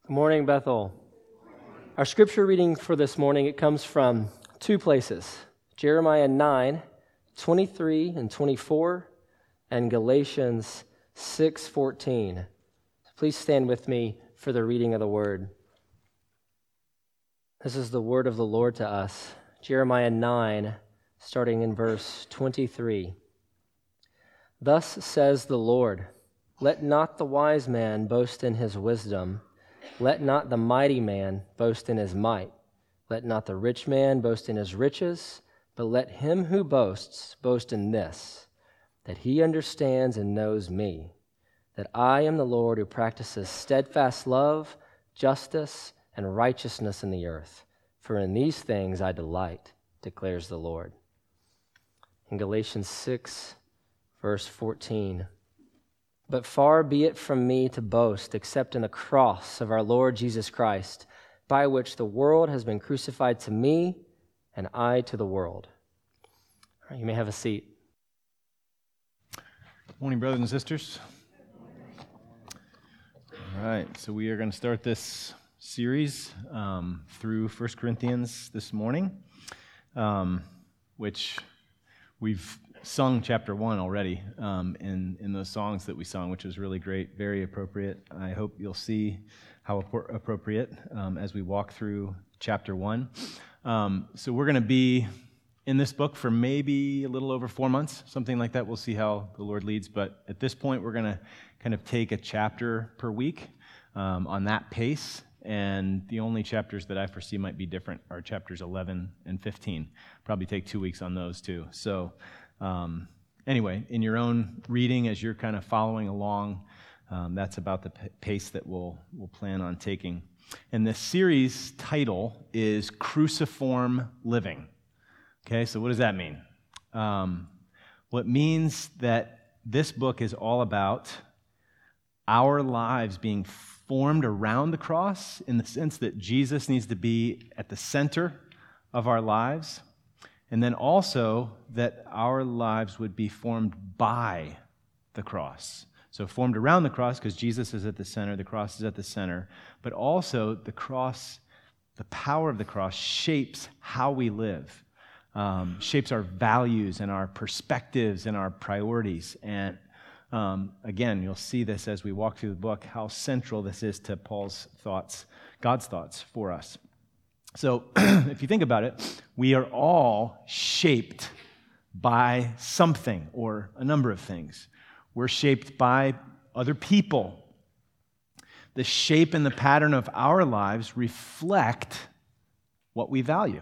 Good morning, Bethel. Our scripture reading for this morning, it comes from two places, Jeremiah 9, 23 and 24, and Galatians 6:14. Please stand with me for the reading of the word. This is the word of the Lord to us. Jeremiah 9, starting in verse 23. Thus says the Lord, let not the wise man boast in his wisdom, let not the mighty man boast in his might. Let not the rich man boast in his riches, but let him who boasts boast in this, that he understands and knows me, that I am the Lord who practices steadfast love, justice, and righteousness in the earth. For in these things I delight, declares the Lord. In Galatians 6, verse 14, but far be it from me to boast except in the cross of our Lord Jesus Christ, by which the world has been crucified to me and I to the world. All right, you may have a seat. Good morning, brothers and sisters. All right, so we are going to start this series through 1 Corinthians this morning, which we've sung chapter 1 already in those songs that we sung, which was really great, very appropriate. I hope you'll see how appropriate as we walk through chapter 1. So we're going to be in this book for maybe a little over 4 months, something like that. We'll see how the Lord leads. But at this point, we're going to kind of take a chapter per week on that pace. And the only chapters that I foresee might be different are chapters 11 and 15. Probably take 2 weeks on those too. So anyway, in your own reading, as you're kind of following along, that's about the pace that we'll plan on taking. And this series title is Cruciform Living. Okay, so what does that mean? Well, it means that this book is all about our lives being formed around the cross in the sense that Jesus needs to be at the center of our lives, and then also that our lives would be formed by the cross. So formed around the cross because Jesus is at the center, the cross is at the center, but also the cross, the power of the cross shapes how we live, shapes our values and our perspectives and our priorities. And again, you'll see this as we walk through the book, how central this is to Paul's thoughts, God's thoughts for us. So if you think about it, we are all shaped by something or a number of things. We're shaped by other people. The shape and the pattern of our lives reflect what we value.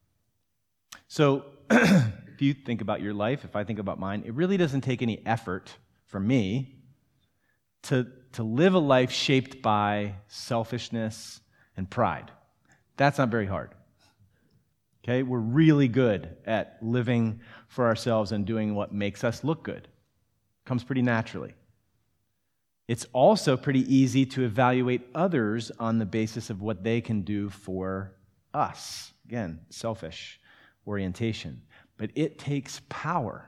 So if you think about your life, if I think about mine, it really doesn't take any effort for me to live a life shaped by selfishness and pride. That's not very hard. Okay, we're really good at living for ourselves and doing what makes us look good. Comes pretty naturally. It's also pretty easy to evaluate others on the basis of what they can do for us. Again, selfish orientation. But it takes power,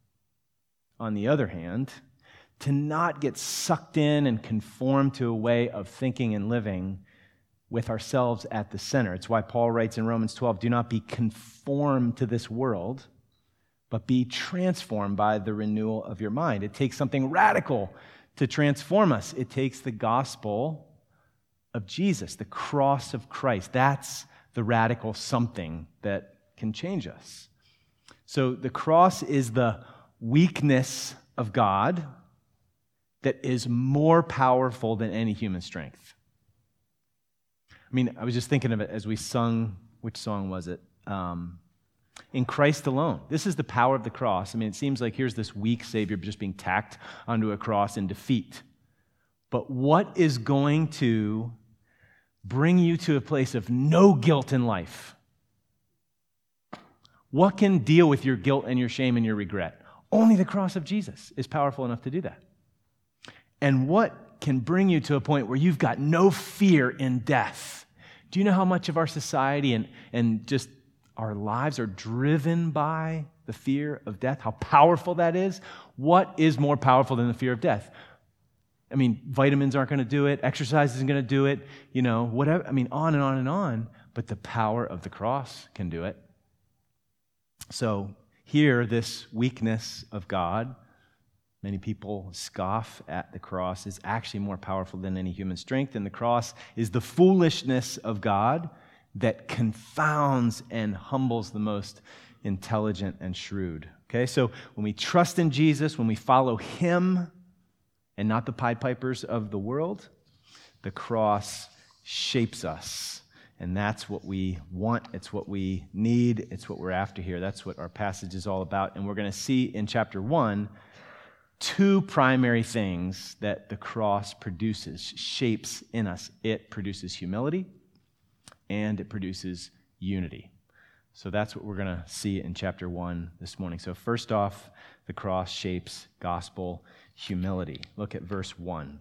on the other hand, to not get sucked in and conform to a way of thinking and living with ourselves at the center. It's why Paul writes in Romans 12, do not be conformed to this world, but be transformed by the renewal of your mind. It takes something radical to transform us. It takes the gospel of Jesus, the cross of Christ. That's the radical something that can change us. So the cross is the weakness of God that is more powerful than any human strength. I mean, I was just thinking of it as we sung, which song was it? In Christ alone. This is the power of the cross. I mean, it seems like here's this weak Savior just being tacked onto a cross in defeat. But what is going to bring you to a place of no guilt in life? What can deal with your guilt and your shame and your regret? Only the cross of Jesus is powerful enough to do that. And what can bring you to a point where you've got no fear in death? Do you know how much of our society and just our lives are driven by the fear of death? How powerful that is? What is more powerful than the fear of death? I mean, vitamins aren't going to do it. Exercise isn't going to do it. Whatever. I mean, on and on and on. But the power of the cross can do it. So here, this weakness of God, many people scoff at the cross, is actually more powerful than any human strength. And the cross is the foolishness of God that confounds and humbles the most intelligent and shrewd. Okay, so when we trust in Jesus, when we follow Him and not the Pied Pipers of the world, the cross shapes us. And that's what we want. It's what we need. It's what we're after here. That's what our passage is all about. And we're going to see in chapter 1 two primary things that the cross produces, shapes in us. It produces humility and it produces unity. So that's what we're going to see in chapter 1 this morning. So first off, the cross shapes gospel humility. Look at verse 1.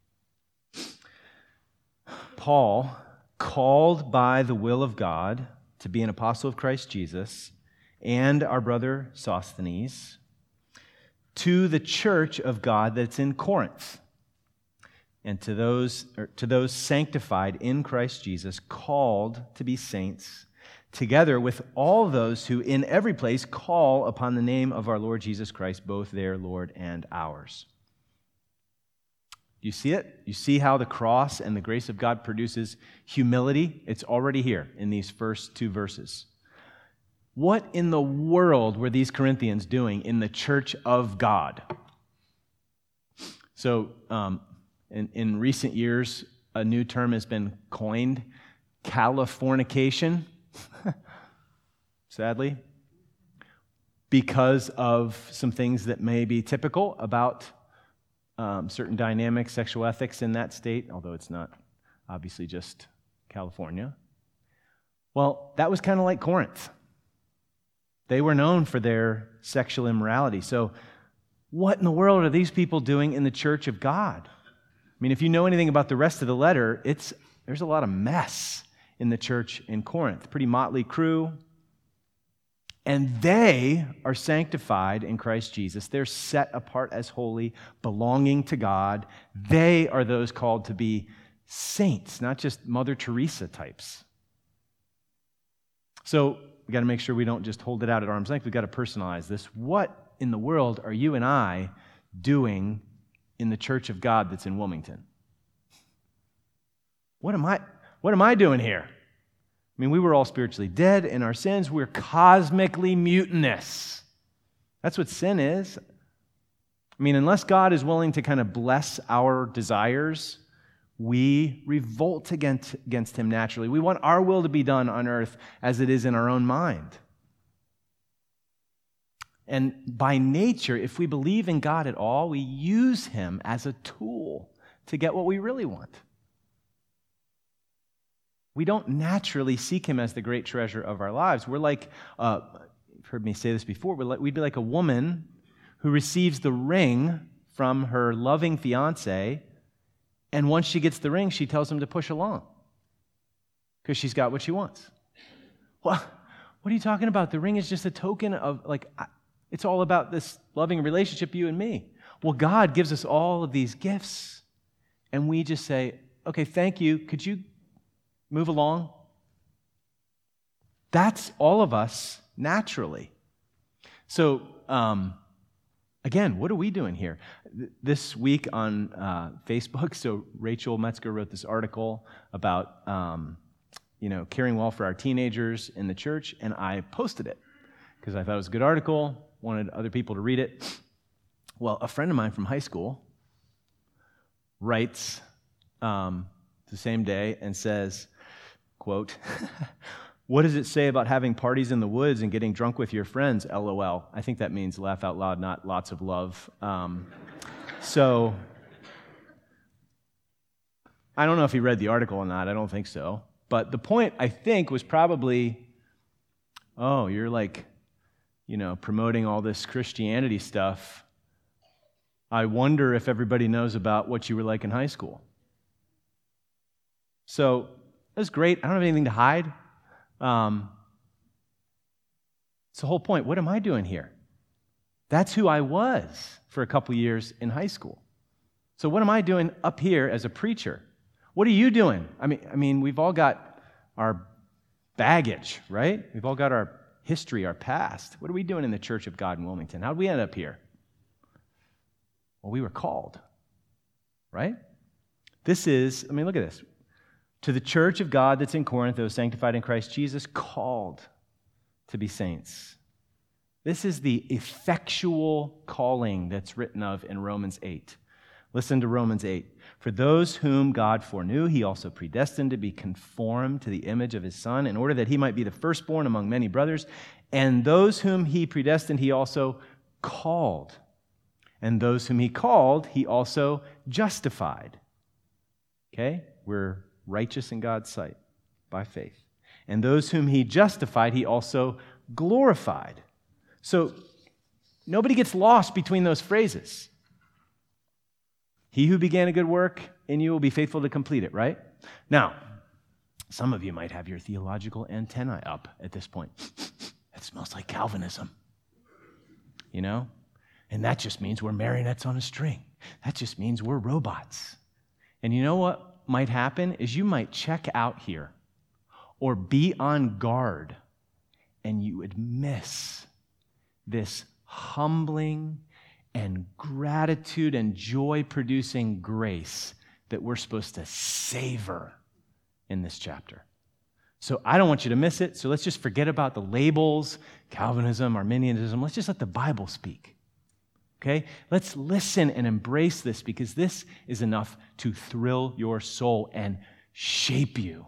Paul, called by the will of God to be an apostle of Christ Jesus, and our brother Sosthenes, to the church of God that's in Corinth, and to those sanctified in Christ Jesus, called to be saints, together with all those who in every place call upon the name of our Lord Jesus Christ, both their Lord and ours. You see it? You see how the cross and the grace of God produces humility? It's already here in these first two verses. What in the world were these Corinthians doing in the church of God? So, in recent years, a new term has been coined, Californication, sadly, because of some things that may be typical about certain dynamics, sexual ethics in that state, although it's not obviously just California. Well, that was kind of like Corinth. They were known for their sexual immorality. So what in the world are these people doing in the church of God? I mean, if you know anything about the rest of the letter, there's a lot of mess in the church in Corinth. Pretty motley crew. And they are sanctified in Christ Jesus. They're set apart as holy, belonging to God. They are those called to be saints, not just Mother Teresa types. So we got to make sure we don't just hold it out at arm's length. We've got to personalize this. What in the world are you and I doing in the church of God that's in Wilmington? What am I doing here? I mean, we were all spiritually dead in our sins. We're cosmically mutinous. That's what sin is. I mean, unless God is willing to kind of bless our desires, we revolt against Him naturally. We want our will to be done on earth as it is in our own mind. And by nature, if we believe in God at all, we use Him as a tool to get what we really want. We don't naturally seek Him as the great treasure of our lives. We're like, you've heard me say this before, we'd be like a woman who receives the ring from her loving fiancé, and once she gets the ring, she tells him to push along because she's got what she wants. Well, what are you talking about? The ring is just a token of, it's all about this loving relationship, you and me. Well, God gives us all of these gifts, and we just say, okay, thank you. Could you move along? That's all of us naturally. So, again, what are we doing here? This week on Facebook, so Rachel Metzger wrote this article about, caring well for our teenagers in the church, and I posted it because I thought it was a good article, wanted other people to read it. Well, a friend of mine from high school writes the same day and says, quote, "What does it say about having parties in the woods and getting drunk with your friends, LOL?" I think that means laugh out loud, not lots of love. So I don't know if he read the article or not. I don't think so. But the point, I think, was probably, oh, you're promoting all this Christianity stuff. I wonder if everybody knows about what you were like in high school. So that's great. I don't have anything to hide. It's the whole point. What am I doing here? That's who I was for a couple years in high school. So what am I doing up here as a preacher? What are you doing? I mean, we've all got our baggage, right? We've all got our history, our past. What are we doing in the Church of God in Wilmington? How did we end up here? Well, we were called, right? This is, look at this. To the church of God that's in Corinth, those sanctified in Christ Jesus, called to be saints. This is the effectual calling that's written of in Romans 8. Listen to Romans 8. For those whom God foreknew, he also predestined to be conformed to the image of his Son, in order that he might be the firstborn among many brothers. And those whom he predestined, he also called. And those whom he called, he also justified. Okay? We're righteous in God's sight by faith. And those whom he justified, he also glorified. So nobody gets lost between those phrases. He who began a good work in you will be faithful to complete it, right? Now, some of you might have your theological antennae up at this point. It smells like Calvinism. You know? And that just means we're marionettes on a string. That just means we're robots. And you know what might happen is you might check out here or be on guard, and you would miss this humbling and gratitude and joy-producing grace that we're supposed to savor in this chapter. So I don't want you to miss it, so let's just forget about the labels, Calvinism, Arminianism. Let's just let the Bible speak. Okay? Let's listen and embrace this, because this is enough to thrill your soul and shape you.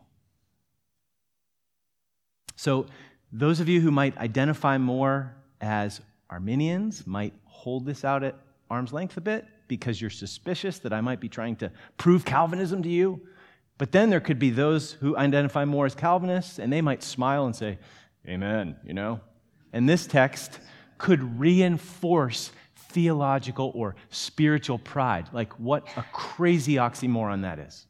So those of you who might identify more as Arminians might hold this out at arm's length a bit, because you're suspicious that I might be trying to prove Calvinism to you. But then there could be those who identify more as Calvinists, and they might smile and say, amen, you know? And this text could reinforce theological or spiritual pride. Like, what a crazy oxymoron that is.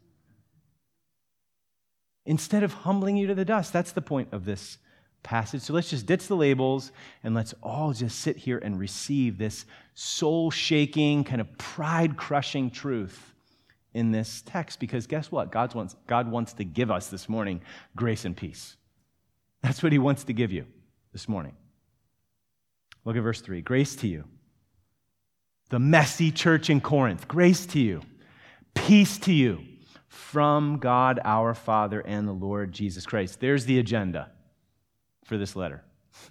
Instead of humbling you to the dust, that's the point of this passage. So let's just ditch the labels, and let's all just sit here and receive this soul-shaking, kind of pride-crushing truth in this text. Because guess what? God wants to give us this morning grace and peace. That's what he wants to give you this morning. Look at verse 3. Grace to you, the messy church in Corinth. Grace to you. Peace to you from God our Father and the Lord Jesus Christ. There's the agenda for this letter.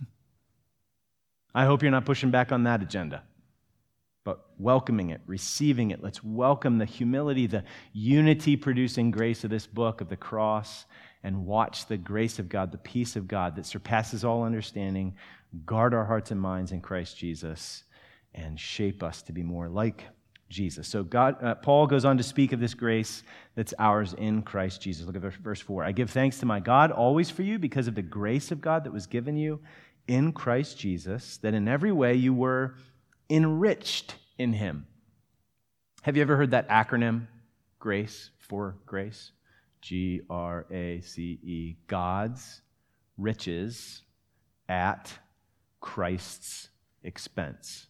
I hope you're not pushing back on that agenda, but welcoming it, receiving it. Let's welcome the humility, the unity-producing grace of this book of the cross, and watch the grace of God, the peace of God that surpasses all understanding, guard our hearts and minds in Christ Jesus, and shape us to be more like Jesus. So Paul goes on to speak of this grace that's ours in Christ Jesus. Look at verse 4. I give thanks to my God always for you because of the grace of God that was given you in Christ Jesus, that in every way you were enriched in him. Have you ever heard that acronym, GRACE, for grace? G-R-A-C-E, God's riches at Christ's expense.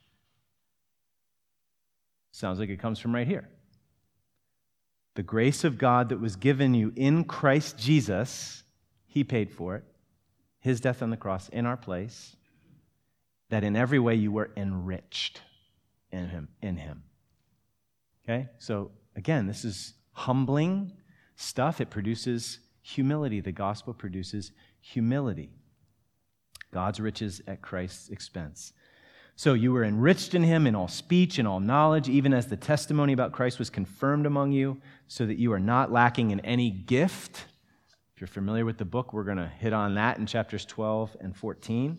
Sounds like it comes from right here. The grace of God that was given you in Christ Jesus, he paid for it, his death on the cross in our place, that in every way you were enriched in him. Okay? So again, this is humbling stuff. It produces humility. The gospel produces humility. God's riches at Christ's expense. So you were enriched in him in all speech and all knowledge, even as the testimony about Christ was confirmed among you, so that you are not lacking in any gift. If you're familiar with the book, we're going to hit on that in chapters 12 and 14.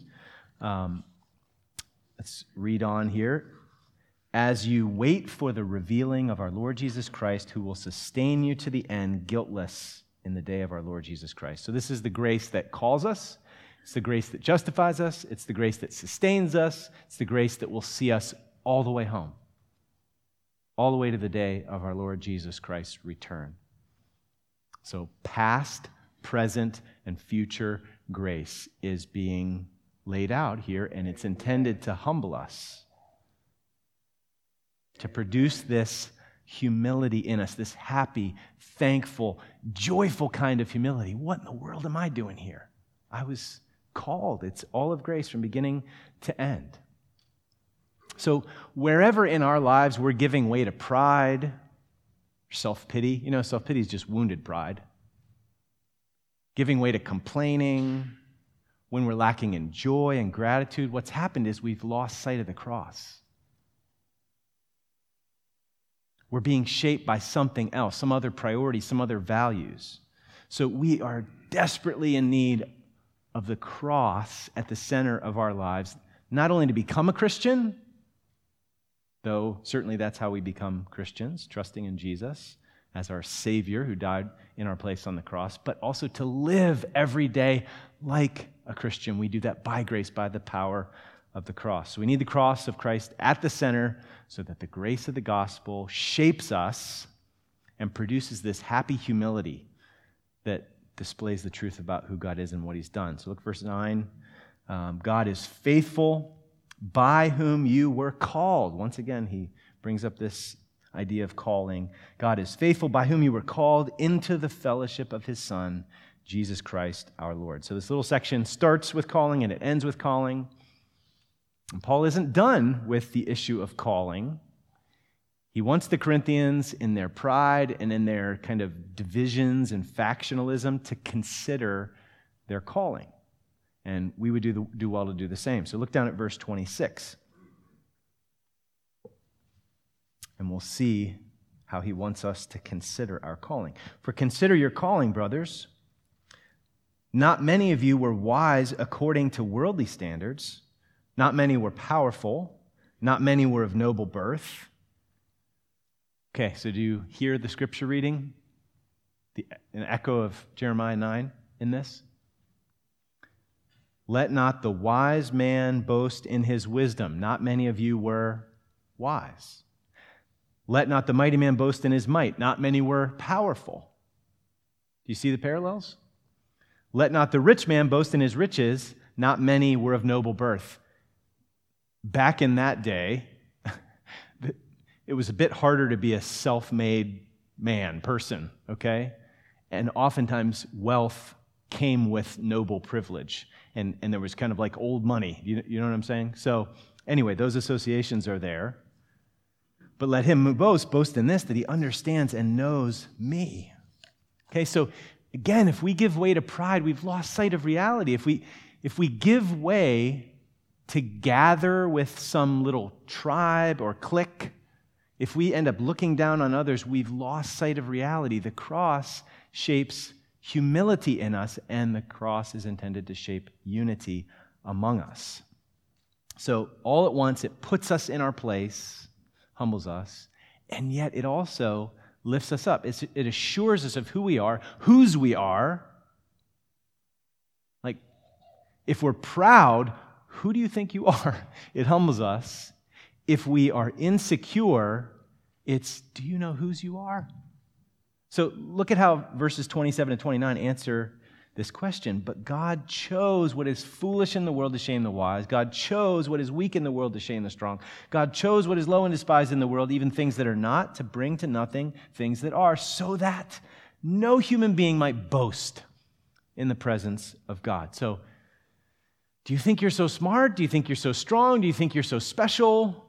Let's read on here. As you wait for the revealing of our Lord Jesus Christ, who will sustain you to the end, guiltless in the day of our Lord Jesus Christ. So this is the grace that calls us. It's the grace that justifies us. It's the grace that sustains us. It's the grace that will see us all the way home, all the way to the day of our Lord Jesus Christ's return. So past, present, and future grace is being laid out here, and it's intended to humble us, to produce this humility in us, this happy, thankful, joyful kind of humility. What in the world am I doing here? I was called. It's all of grace from beginning to end. So wherever in our lives we're giving way to pride, self-pity, self-pity is just wounded pride. Giving way to complaining, when we're lacking in joy and gratitude, what's happened is we've lost sight of the cross. We're being shaped by something else, some other priority, some other values. So we are desperately in need of the cross at the center of our lives, not only to become a Christian, though certainly that's how we become Christians, trusting in Jesus as our Savior who died in our place on the cross, but also to live every day like a Christian. We do that by grace, by the power of the cross. So we need the cross of Christ at the center so that the grace of the gospel shapes us and produces this happy humility that displays the truth about who God is and what he's done. So look, verse 9. God is faithful, by whom you were called. Once again, he brings up this idea of calling. God is faithful, by whom you were called into the fellowship of his Son, Jesus Christ our Lord. So this little section starts with calling and it ends with calling. And Paul isn't done with the issue of calling. He wants the Corinthians, in their pride and in their kind of divisions and factionalism, to consider their calling. And we would do well to do the same. So look down at verse 26. And we'll see how he wants us to consider our calling. For consider your calling, brothers. Not many of you were wise according to worldly standards. Not many were powerful. Not many were of noble birth. Okay, so do you hear the scripture reading? An echo of Jeremiah 9 in this? Let not the wise man boast in his wisdom. Not many of you were wise. Let not the mighty man boast in his might. Not many were powerful. Do you see the parallels? Let not the rich man boast in his riches. Not many were of noble birth. Back in that day, it was a bit harder to be a self-made person, okay? And oftentimes wealth came with noble privilege. And there was kind of like old money. You know what I'm saying? So anyway, those associations are there. But let him who boast in this, that he understands and knows me. Okay, so again, if we give way to pride, we've lost sight of reality. If we give way to gather with some little tribe or clique, if we end up looking down on others, we've lost sight of reality. The cross shapes humility in us, and the cross is intended to shape unity among us. So all at once, it puts us in our place, humbles us, and yet it also lifts us up. It assures us of who we are, whose we are. Like, if we're proud, who do you think you are? It humbles us. If we are insecure, it's, do you know whose you are? So look at how verses 27 and 29 answer this question. But God chose what is foolish in the world to shame the wise. God chose what is weak in the world to shame the strong. God chose what is low and despised in the world, even things that are not, to bring to nothing things that are, so that no human being might boast in the presence of God. So, do you think you're so smart? Do you think you're so strong? Do you think you're so special?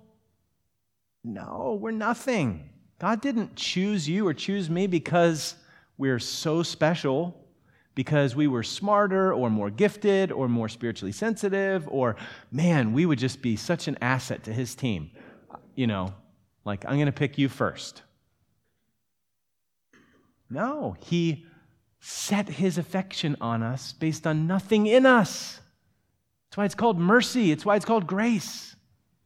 No, we're nothing. God didn't choose you or choose me because we're so special, because we were smarter or more gifted or more spiritually sensitive, or, man, we would just be such an asset to his team. Like, I'm going to pick you first. No, he set his affection on us based on nothing in us. That's why it's called mercy. It's why it's called grace.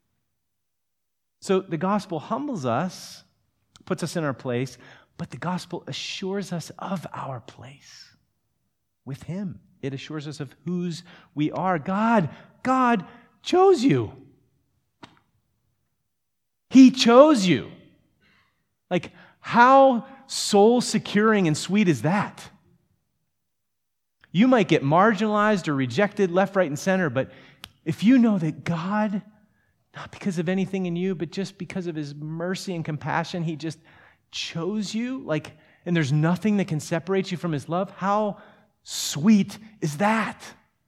So the gospel humbles us, puts us in our place, but the gospel assures us of our place with him. It assures us of whose we are. God chose you. He chose you. Like, how soul-securing and sweet is that? You might get marginalized or rejected left, right, and center, but if you know that God, not because of anything in you, but just because of his mercy and compassion, he just chose you, and there's nothing that can separate you from his love. How sweet is that?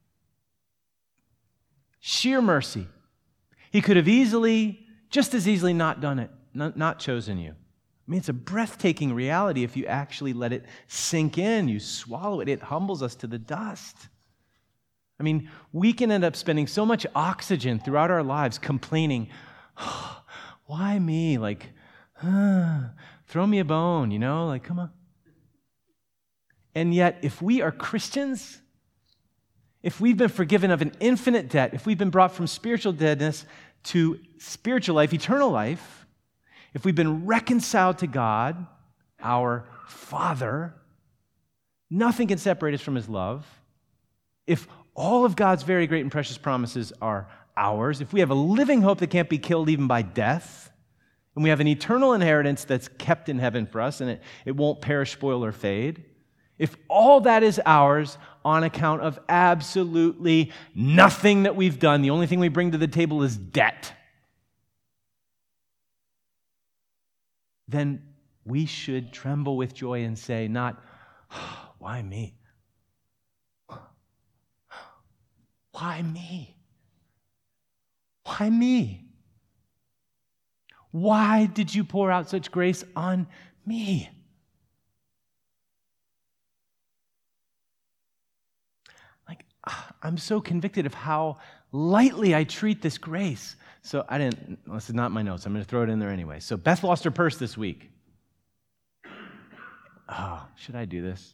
Sheer mercy. He could have just as easily not done it, not chosen you. I mean, it's a breathtaking reality if you actually let it sink in, you swallow it. It humbles us to the dust. I mean, we can end up spending so much oxygen throughout our lives complaining, oh, why me? Throw me a bone, come on. And yet, if we are Christians, if we've been forgiven of an infinite debt, if we've been brought from spiritual deadness to spiritual life, eternal life, if we've been reconciled to God, our Father, nothing can separate us from his love. If all of God's very great and precious promises are ours, if we have a living hope that can't be killed even by death, and we have an eternal inheritance that's kept in heaven for us, and it won't perish, spoil, or fade, if all that is ours on account of absolutely nothing that we've done, the only thing we bring to the table is debt, then we should tremble with joy and say, not, why me? Why me? Why me? Why did you pour out such grace on me? I'm so convicted of how lightly I treat this grace. So this is not my notes. I'm going to throw it in there anyway. So Beth lost her purse this week. Oh, should I do this?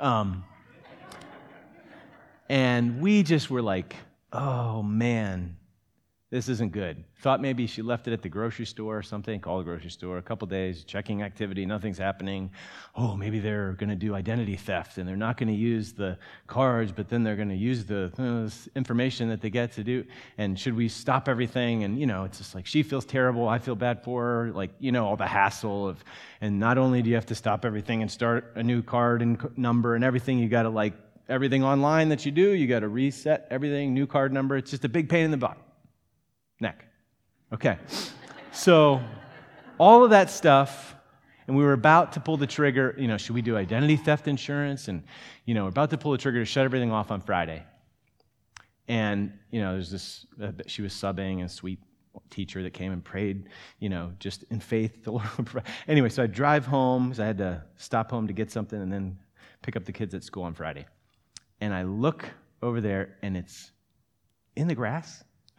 And we just were like, oh man, this isn't good. Thought maybe she left it at the grocery store or something, called the grocery store, a couple days, checking activity, nothing's happening. Oh, maybe they're going to do identity theft and they're not going to use the cards, but then they're going to use the information that they get to do. And should we stop everything? And, it's just like she feels terrible. I feel bad for her. All the hassle of, and not only do you have to stop everything and start a new card and number and everything, you got to everything online that you do, you got to reset everything, new card number. It's just a big pain in the neck. Okay. So all of that stuff, and we were about to pull the trigger, should we do identity theft insurance? And, we're about to pull the trigger to shut everything off on Friday. And, there's this, she was subbing, a sweet teacher that came and prayed, just in faith. The Lord would provide. Anyway, so I drive home, because I had to stop home to get something and then pick up the kids at school on Friday. And I look over there, and it's in the grass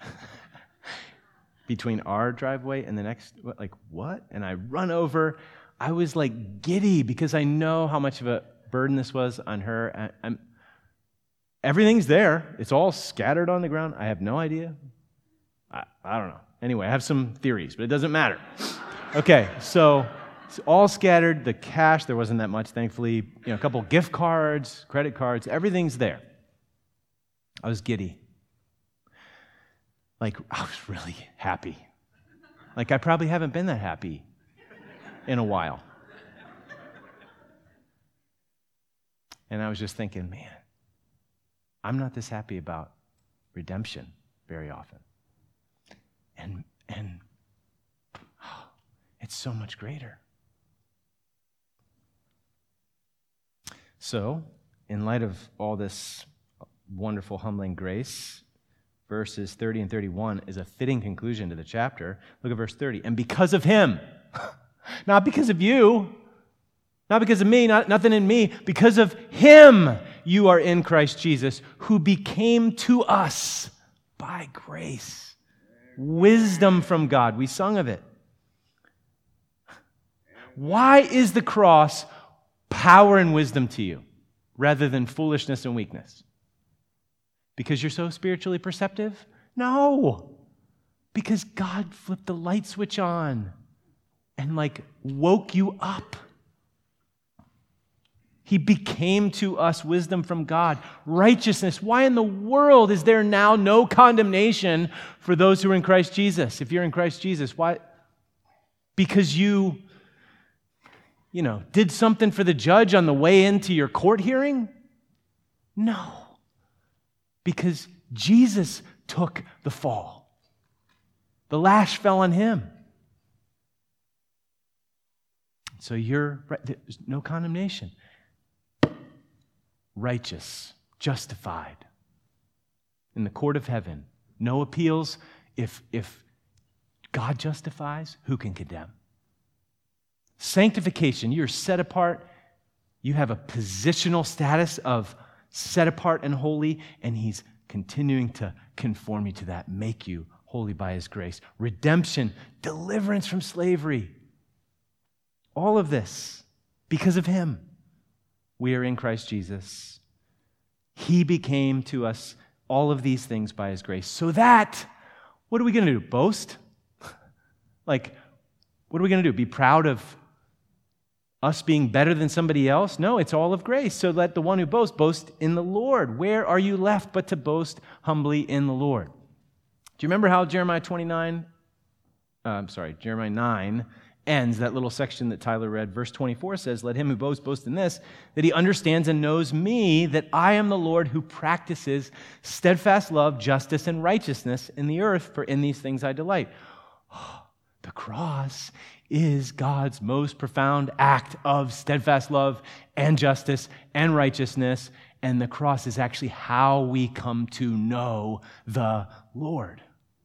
between our driveway and the next, what? And I run over. I was giddy because I know how much of a burden this was on her. Everything's there. It's all scattered on the ground. I have no idea. I don't know. Anyway, I have some theories, but it doesn't matter. Okay, so it's all scattered. The cash, there wasn't that much, thankfully. A couple gift cards, credit cards, everything's there. I was giddy. I was really happy. I probably haven't been that happy in a while. And I was just thinking, man, I'm not this happy about redemption very often. And it's so much greater. So, in light of all this wonderful, humbling grace, verses 30 and 31 is a fitting conclusion to the chapter. Look at verse 30. And because of him, not because of you, not because of me, nothing in me, because of him, you are in Christ Jesus, who became to us by grace. Wisdom from God. We sung of it. Why is the cross power and wisdom to you rather than foolishness and weakness? Because you're so spiritually perceptive? No. Because God flipped the light switch on and woke you up. He became to us wisdom from God, righteousness. Why in the world is there now no condemnation for those who are in Christ Jesus? If you're in Christ Jesus, why? Because you did something for the judge on the way into your court hearing? No. Because Jesus took the fall. The lash fell on him. So you're right. There's no condemnation. Righteous, justified in the court of heaven. No appeals. If God justifies, who can condemn? Sanctification, you're set apart. You have a positional status of set apart and holy, and he's continuing to conform you to that, make you holy by his grace. Redemption, deliverance from slavery. All of this, because of him, we are in Christ Jesus. He became to us all of these things by his grace. So that, what are we going to do? Boast? Like, what are we going to do? Be proud of us being better than somebody else? No, it's all of grace. So let the one who boasts, boast in the Lord. Where are you left but to boast humbly in the Lord? Do you remember how Jeremiah 9 ends, that little section that Tyler read? Verse 24 says, let him who boasts boast in this, that he understands and knows me, that I am the Lord who practices steadfast love, justice, and righteousness in the earth, for in these things I delight. The cross is God's most profound act of steadfast love and justice and righteousness, and the cross is actually how we come to know the Lord.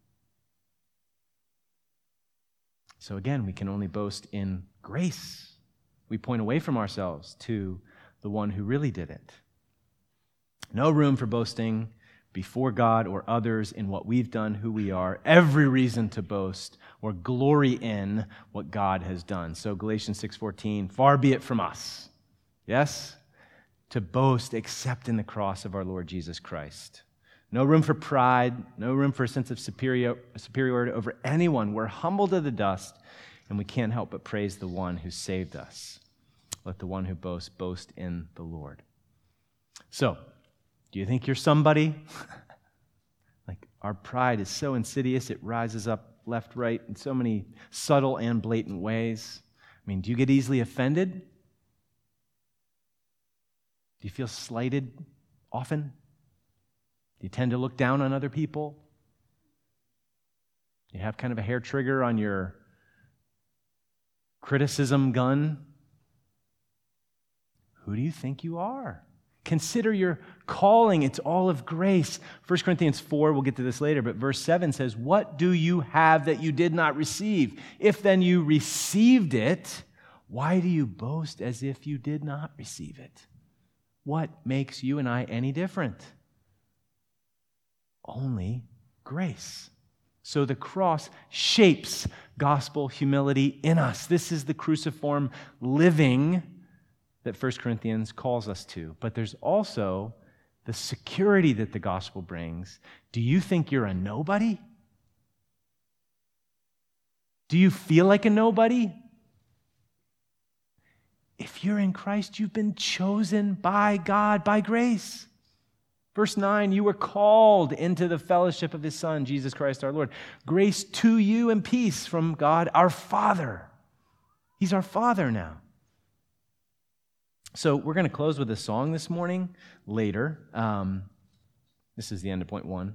So again, we can only boast in grace. We point away from ourselves to the one who really did it. No room for boasting before God or others in what we've done, who we are. Every reason to boast or glory in what God has done. So Galatians 6:14, far be it from us, yes, to boast except in the cross of our Lord Jesus Christ. No room for pride, no room for a sense of superiority over anyone. We're humble to the dust, and we can't help but praise the one who saved us. Let the one who boasts boast in the Lord. So, do you think you're somebody? Like, our pride is so insidious, it rises up left, right, in so many subtle and blatant ways. I mean, do you get easily offended? Do you feel slighted often? Do you tend to look down on other people? Do you have kind of a hair trigger on your criticism gun? Who do you think you are? Consider your calling. It's all of grace. 1 Corinthians 4, we'll get to this later, but verse 7 says, what do you have that you did not receive? If then you received it, why do you boast as if you did not receive it? What makes you and I any different? Only grace. So the cross shapes gospel humility in us. This is the cruciform living that 1 Corinthians calls us to. But there's also the security that the gospel brings. Do you think you're a nobody? Do you feel like a nobody? If you're in Christ, you've been chosen by God, by grace. Verse 9, you were called into the fellowship of his Son, Jesus Christ our Lord. Grace to you and peace from God our Father. He's our Father now. So we're going to close with a song this morning, later. This is the end of point 1.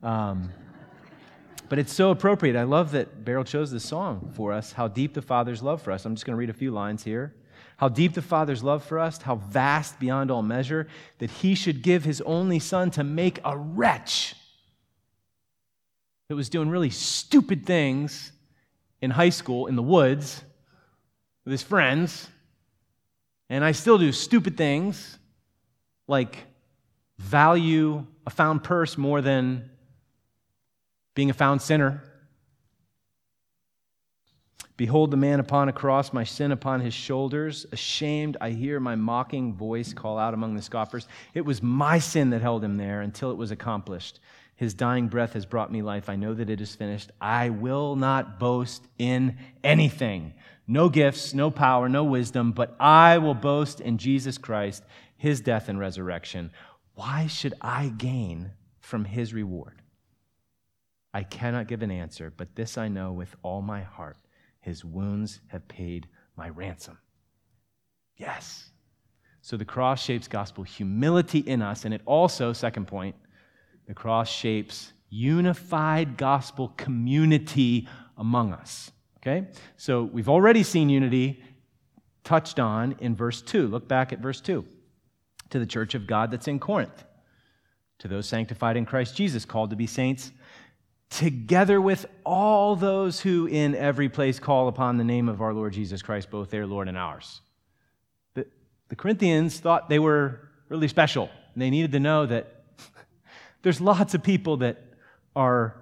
But it's so appropriate. I love that Beryl chose this song for us, How Deep the Father's Love for Us. I'm just going to read a few lines here. How deep the Father's love for us, how vast beyond all measure, that he should give his only Son to make a wretch that was doing really stupid things in high school in the woods with his friends. And I still do stupid things like value a found purse more than being a found sinner. Behold the man upon a cross, my sin upon his shoulders. Ashamed, I hear my mocking voice call out among the scoffers. It was my sin that held him there until it was accomplished. His dying breath has brought me life. I know that it is finished. I will not boast in anything. No gifts, no power, no wisdom, but I will boast in Jesus Christ, his death and resurrection. Why should I gain from his reward? I cannot give an answer, but this I know with all my heart. His wounds have paid my ransom. Yes. So the cross shapes gospel humility in us, and it also, second point, the cross shapes unified gospel community among us. Okay? So we've already seen unity touched on in verse 2. Look back at verse 2. To the church of God that's in Corinth, to those sanctified in Christ Jesus, called to be saints, together with all those who in every place call upon the name of our Lord Jesus Christ, both their Lord and ours. The Corinthians thought they were really special, and they needed to know that there's lots of people that are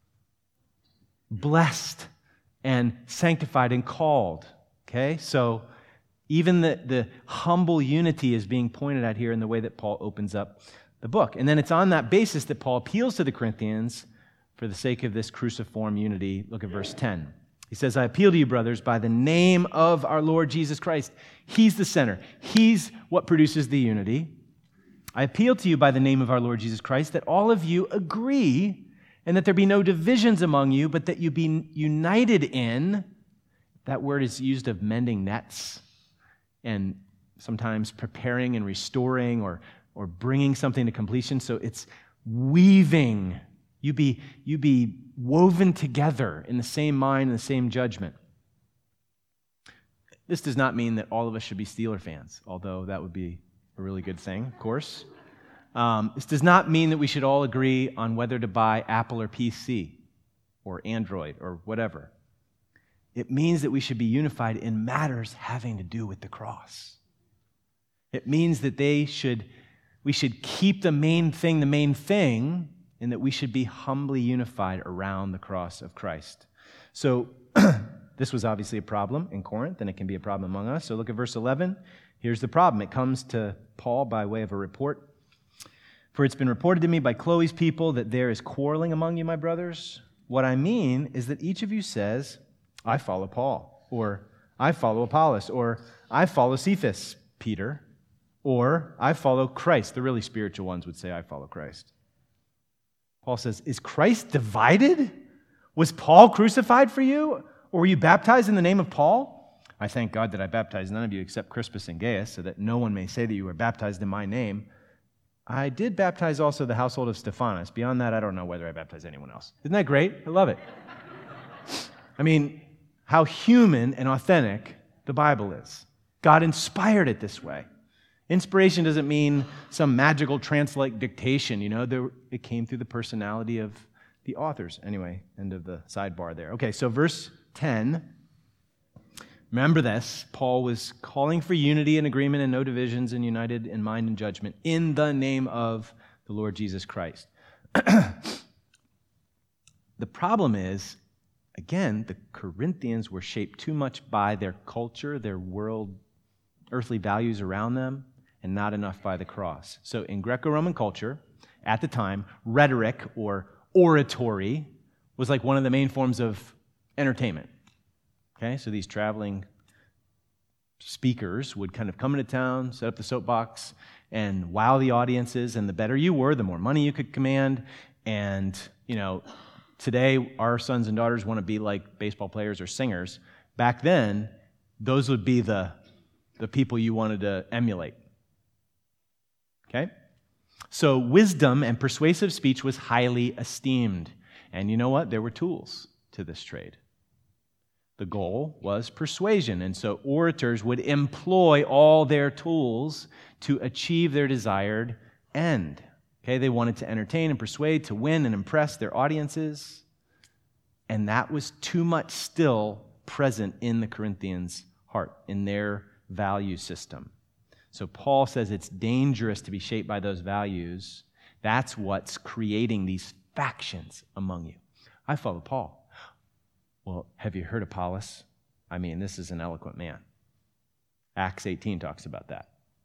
blessed and sanctified and called. Okay? So even the humble unity is being pointed at here in the way that Paul opens up the book. And then it's on that basis that Paul appeals to the Corinthians for the sake of this cruciform unity. Look at verse 10. He says, I appeal to you, brothers, by the name of our Lord Jesus Christ. He's the center. He's what produces the unity. I appeal to you by the name of our Lord Jesus Christ that all of you agree and that there be no divisions among you, but that you be united in, that word is used of mending nets and sometimes preparing and restoring or bringing something to completion. So it's weaving. You be woven together in the same mind and the same judgment. This does not mean that all of us should be Steeler fans, although that would be a really good thing, of course. This does not mean that we should all agree on whether to buy Apple or PC or Android or whatever. It means that we should be unified in matters having to do with the cross. It means that we should keep the main thing, and that we should be humbly unified around the cross of Christ. So this was obviously a problem in Corinth, and it can be a problem among us. So look at verse 11. Here's the problem. It comes to Paul by way of a report. For it's been reported to me by Chloe's people that there is quarreling among you, my brothers. What I mean is that each of you says, I follow Paul, or I follow Apollos, or I follow Cephas, Peter, or I follow Christ. The really spiritual ones would say, I follow Christ. Paul says, is Christ divided? Was Paul crucified for you? Or were you baptized in the name of Paul? I thank God that I baptized none of you except Crispus and Gaius, so that no one may say that you were baptized in my name. I did baptize also the household of Stephanas. Beyond that, I don't know whether I baptized anyone else. Isn't that great? I love it. I mean, how human and authentic the Bible is. God inspired it this way. Inspiration doesn't mean some magical trance-like dictation, it came through the personality of the authors. Anyway, end of the sidebar there. Okay, so verse 10, remember this, Paul was calling for unity and agreement and no divisions and united in mind and judgment in the name of the Lord Jesus Christ. The problem is, again, the Corinthians were shaped too much by their culture, their world, earthly values around them, and not enough by the cross. So in Greco-Roman culture, at the time, rhetoric or oratory was like one of the main forms of entertainment. Okay, so these traveling speakers would kind of come into town, set up the soapbox, and wow the audiences, and the better you were, the more money you could command. And, today our sons and daughters want to be like baseball players or singers. Back then, those would be the people you wanted to emulate. Okay? So wisdom and persuasive speech was highly esteemed. And you know what? There were tools to this trade. The goal was persuasion, and so orators would employ all their tools to achieve their desired end. Okay? They wanted to entertain and persuade, to win and impress their audiences, and that was too much still present in the Corinthians' heart, in their value system. So Paul says it's dangerous to be shaped by those values. That's what's creating these factions among you. I follow Paul. Well, have you heard Apollos? I mean, this is an eloquent man. Acts 18 talks about that.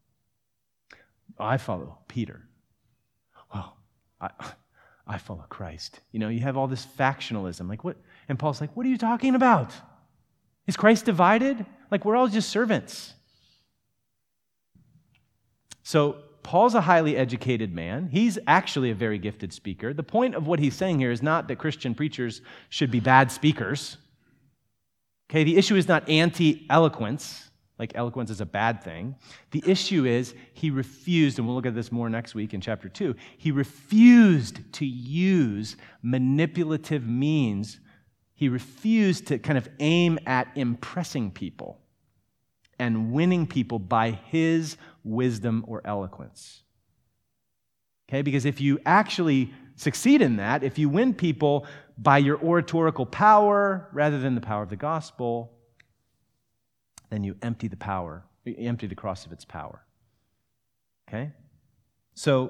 I follow Peter. Well, I follow Christ. You have all this factionalism. Like what? And Paul's like, what are you talking about? Is Christ divided? Like we're all just servants. So Paul's a highly educated man. He's actually a very gifted speaker. The point of what he's saying here is not that Christian preachers should be bad speakers. Okay, the issue is not anti-eloquence, like eloquence is a bad thing. The issue is he refused, and we'll look at this more next week in chapter 2, he refused to use manipulative means. He refused to kind of aim at impressing people. and winning people by his wisdom or eloquence. Okay, because if you actually succeed in that, if you win people by your oratorical power rather than the power of the gospel, then you empty the cross of its power. Okay? So,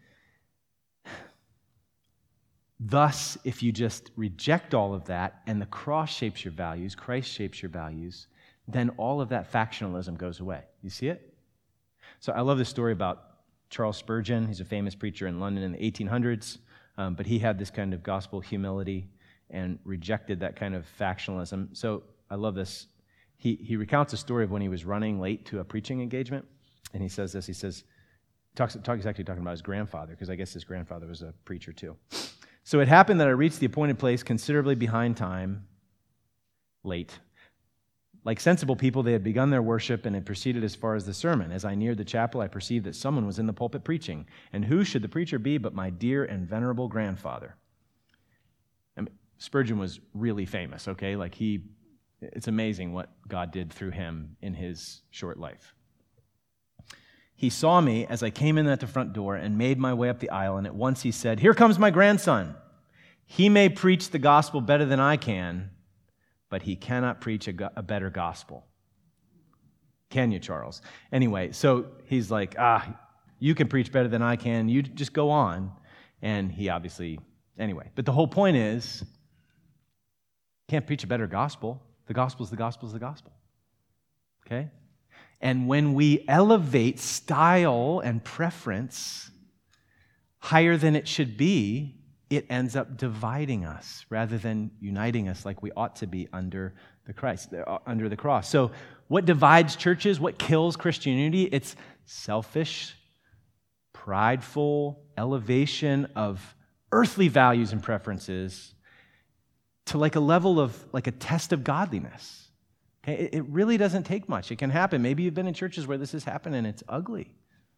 thus, if you just reject all of that and the cross shapes your values, Christ shapes your values, then all of that factionalism goes away. You see it? So I love this story about Charles Spurgeon. He's a famous preacher in London in the 1800s, but he had this kind of gospel humility and rejected that kind of factionalism. So I love this. He recounts a story of when he was running late to a preaching engagement, and he says this. He says, he's actually talking about his grandfather, because I guess his grandfather was a preacher too. So it happened that I reached the appointed place considerably behind time, late. Like sensible people, they had begun their worship and had proceeded as far as the sermon. As I neared the chapel, I perceived that someone was in the pulpit preaching. And who should the preacher be but my dear and venerable grandfather? I mean, Spurgeon was really famous, okay? It's amazing what God did through him in his short life. He saw me as I came in at the front door and made my way up the aisle, and at once he said, "Here comes my grandson. He may preach the gospel better than I can, but he cannot preach a better gospel." Can you, Charles? Anyway, so he's like, you can preach better than I can. You just go on. And he obviously, anyway. But the whole point is, can't preach a better gospel. The gospel is the gospel is the gospel. Okay? And when we elevate style and preference higher than it should be, it ends up dividing us rather than uniting us like we ought to be under the cross. So what divides churches, what kills Christianity? It's selfish, prideful elevation of earthly values and preferences to like a level of like a test of godliness. Okay? It really doesn't take much. It can happen. Maybe you've been in churches where this has happened and it's ugly.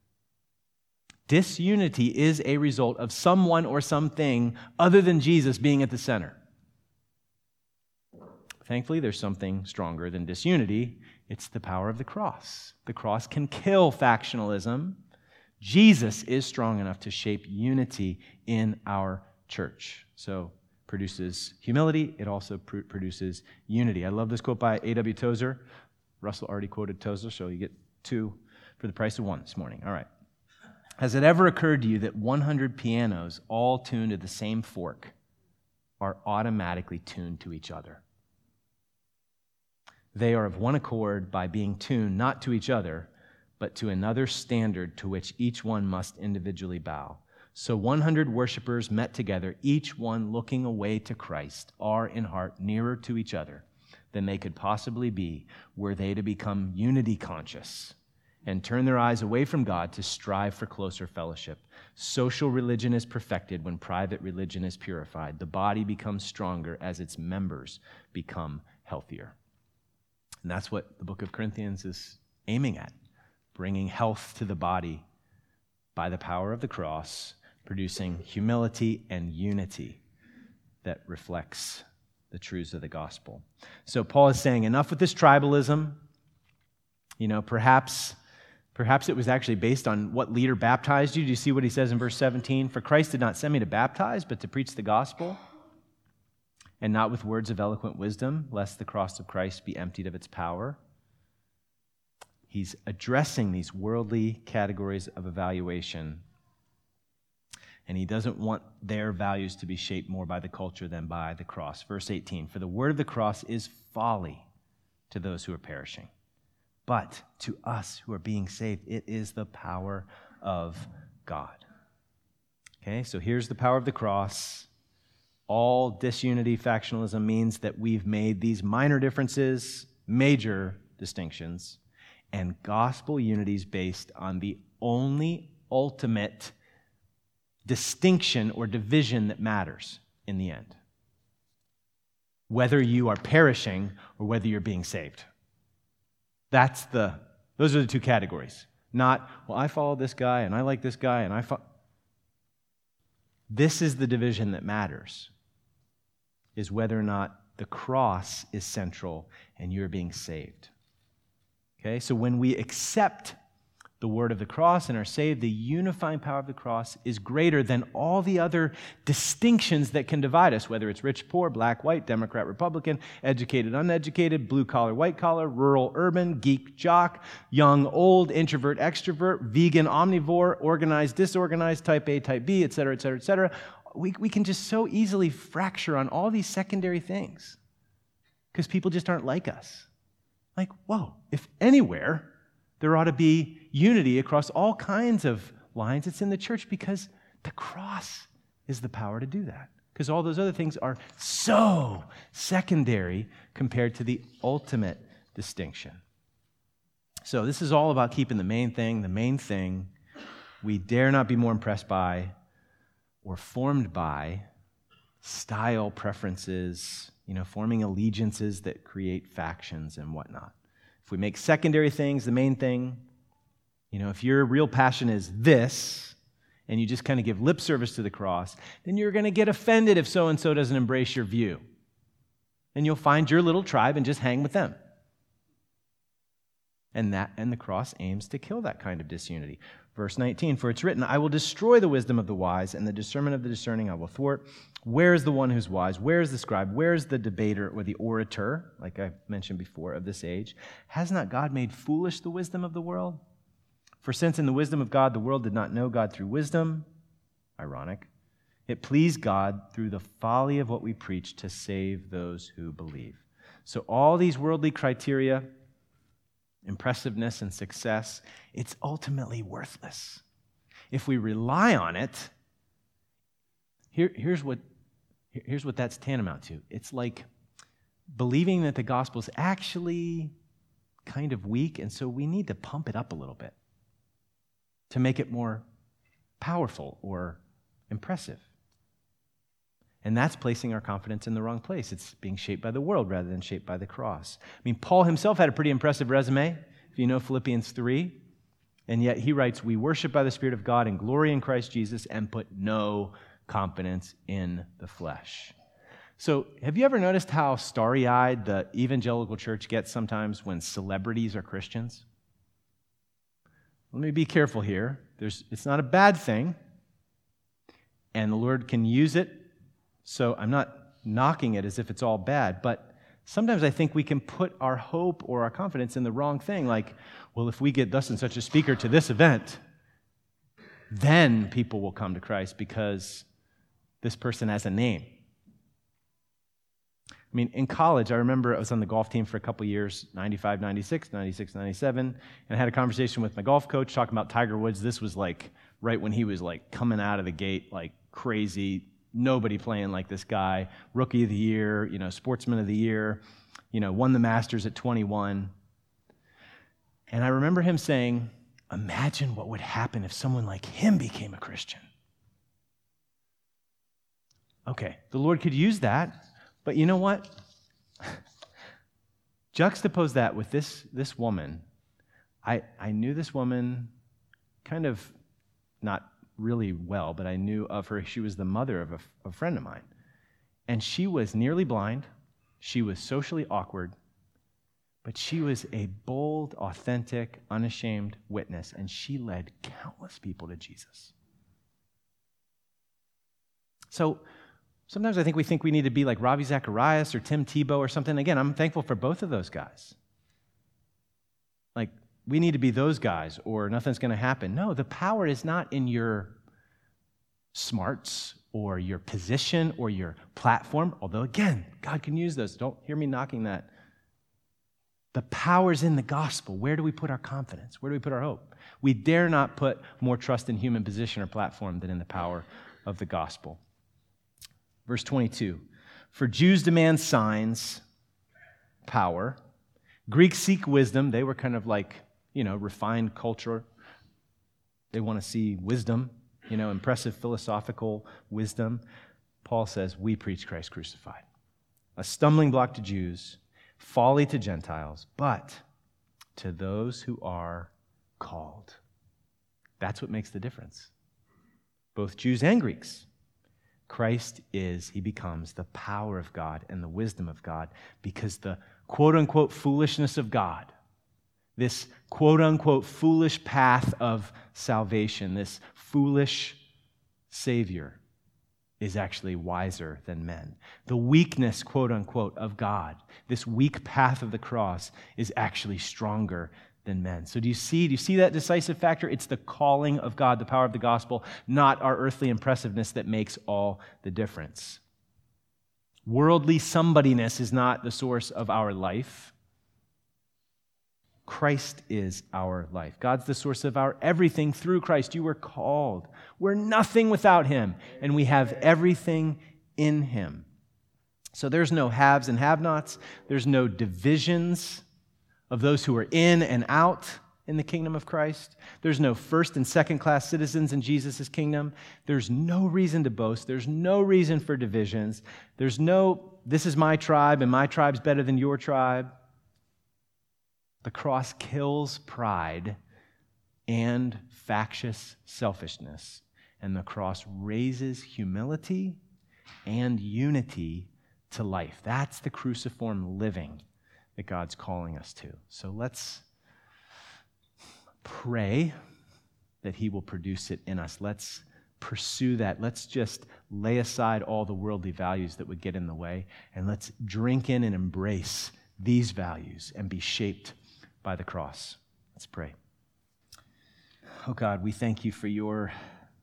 Disunity is a result of someone or something other than Jesus being at the center. Thankfully, there's something stronger than disunity. It's the power of the cross. The cross can kill factionalism. Jesus is strong enough to shape unity in our church. So, produces humility. It also produces unity. I love this quote by A.W. Tozer. Russell already quoted Tozer, so you get 2 for the price of 1 this morning. All right. Has it ever occurred to you that 100 pianos, all tuned to the same fork, are automatically tuned to each other? They are of one accord by being tuned not to each other, but to another standard to which each one must individually bow. So 100 worshipers met together, each one looking away to Christ, are in heart nearer to each other than they could possibly be were they to become unity conscious and turn their eyes away from God to strive for closer fellowship. Social religion is perfected when private religion is purified. The body becomes stronger as its members become healthier. And that's what the book of Corinthians is aiming at, bringing health to the body by the power of the cross, producing humility and unity that reflects the truths of the gospel. So Paul is saying, enough with this tribalism. Perhaps it was actually based on what leader baptized you. Do you see what he says in verse 17? For Christ did not send me to baptize, but to preach the gospel, and not with words of eloquent wisdom, lest the cross of Christ be emptied of its power. He's addressing these worldly categories of evaluation, and he doesn't want their values to be shaped more by the culture than by the cross. Verse 18, for the word of the cross is folly to those who are perishing, but to us who are being saved, it is the power of God. Okay, so here's the power of the cross. All disunity, factionalism means that we've made these minor differences, major distinctions, and gospel unity is based on the only ultimate distinction or division that matters in the end. Whether you are perishing or whether you're being saved. Those are the 2 categories. Not, well, I follow this guy and I like this guy and I follow. This is the division that matters, is whether or not the cross is central and you're being saved. Okay, so when we accept the word of the cross and are saved, the unifying power of the cross is greater than all the other distinctions that can divide us, whether it's rich, poor, black, white, Democrat, Republican, educated, uneducated, blue collar, white collar, rural, urban, geek, jock, young, old, introvert, extrovert, vegan, omnivore, organized, disorganized, type A, type B, et cetera, et cetera, et cetera. We can just so easily fracture on all these secondary things because people just aren't like us. Like, whoa, if anywhere, there ought to be unity across all kinds of lines. It's in the church because the cross is the power to do that. Because all those other things are so secondary compared to the ultimate distinction. So this is all about keeping the main thing we dare not be more impressed by or formed by style preferences, forming allegiances that create factions and whatnot. If we make secondary things the main thing, if your real passion is this, and you just kind of give lip service to the cross, then you're going to get offended if so-and-so doesn't embrace your view. And you'll find your little tribe and just hang with them. And the cross aims to kill that kind of disunity. Verse 19, for it's written, I will destroy the wisdom of the wise, and the discernment of the discerning I will thwart. Where is the one who's wise? Where is the scribe? Where is the debater or the orator, like I mentioned before, of this age? Has not God made foolish the wisdom of the world? For since in the wisdom of God the world did not know God through wisdom, ironic, it pleased God through the folly of what we preach to save those who believe. So all these worldly criteria, impressiveness and success, it's ultimately worthless. If we rely on it, here's what that's tantamount to. It's like believing that the gospel is actually kind of weak, and so we need to pump it up a little bit to make it more powerful or impressive. And that's placing our confidence in the wrong place. It's being shaped by the world rather than shaped by the cross. I mean, Paul himself had a pretty impressive resume, if you know Philippians 3. And yet he writes, we worship by the Spirit of God and glory in Christ Jesus and put no confidence in the flesh. So have you ever noticed how starry-eyed the evangelical church gets sometimes when celebrities are Christians? Let me be careful here. It's not a bad thing, and the Lord can use it. So I'm not knocking it as if it's all bad, but sometimes I think we can put our hope or our confidence in the wrong thing. Like, well, if we get thus and such a speaker to this event, then people will come to Christ because this person has a name. I mean, in college, I remember I was on the golf team for a couple years, 95, 96, 96, 97, and I had a conversation with my golf coach talking about Tiger Woods. This was like right when he was like coming out of the gate like crazy, nobody playing like this guy, rookie of the year, sportsman of the year, won the Masters at 21. And I remember him saying, imagine what would happen if someone like him became a Christian. Okay, the Lord could use that. But you know what? Juxtapose that with this woman. I knew this woman kind of not really well, but I knew of her. She was the mother of a friend of mine. And she was nearly blind. She was socially awkward. But she was a bold, authentic, unashamed witness, and she led countless people to Jesus. So sometimes I think we need to be like Ravi Zacharias or Tim Tebow or something. Again, I'm thankful for both of those guys. Like, we need to be those guys or nothing's going to happen. No, the power is not in your smarts or your position or your platform, although, again, God can use those. Don't hear me knocking that. The power's in the gospel. Where do we put our confidence? Where do we put our hope? We dare not put more trust in human position or platform than in the power of the gospel. Verse 22, for Jews demand signs, power. Greeks seek wisdom. They were kind of like, refined culture. They want to see wisdom, impressive philosophical wisdom. Paul says, we preach Christ crucified. A stumbling block to Jews, folly to Gentiles, but to those who are called. That's what makes the difference. Both Jews and Greeks. Christ he becomes the power of God and the wisdom of God because the quote-unquote foolishness of God, this quote-unquote foolish path of salvation, this foolish Savior, is actually wiser than men. The weakness, quote-unquote, of God, this weak path of the cross, is actually stronger than men. So do you see that decisive factor? It's the calling of God, the power of the gospel, not our earthly impressiveness, that makes all the difference. Worldly somebodyness is not the source of our life. Christ is our life. God's the source of our everything through Christ. You were called. We're nothing without him, and we have everything in him. So there's no haves and have-nots. There's no divisions of those who are in and out in the kingdom of Christ. There's no first and second class citizens in Jesus' kingdom. There's no reason to boast. There's no reason for divisions. There's no, this is my tribe and my tribe's better than your tribe. The cross kills pride and factious selfishness, and the cross raises humility and unity to life. That's the cruciform living that God's calling us to. So let's pray that he will produce it in us. Let's pursue that. Let's just lay aside all the worldly values that would get in the way, and let's drink in and embrace these values and be shaped by the cross. Let's pray. Oh God, we thank you for your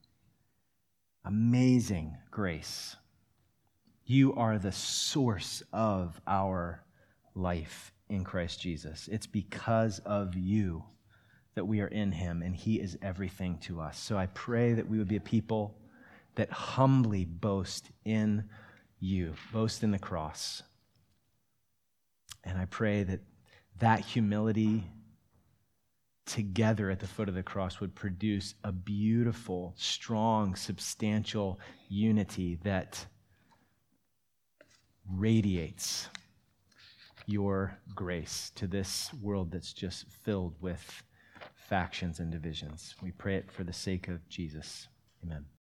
amazing grace. You are the source of our life in Christ Jesus. It's because of you that we are in him, and he is everything to us. So I pray that we would be a people that humbly boast in you, boast in the cross. And I pray that that humility together at the foot of the cross would produce a beautiful, strong, substantial unity that radiates your grace to this world that's just filled with factions and divisions. We pray it for the sake of Jesus. Amen.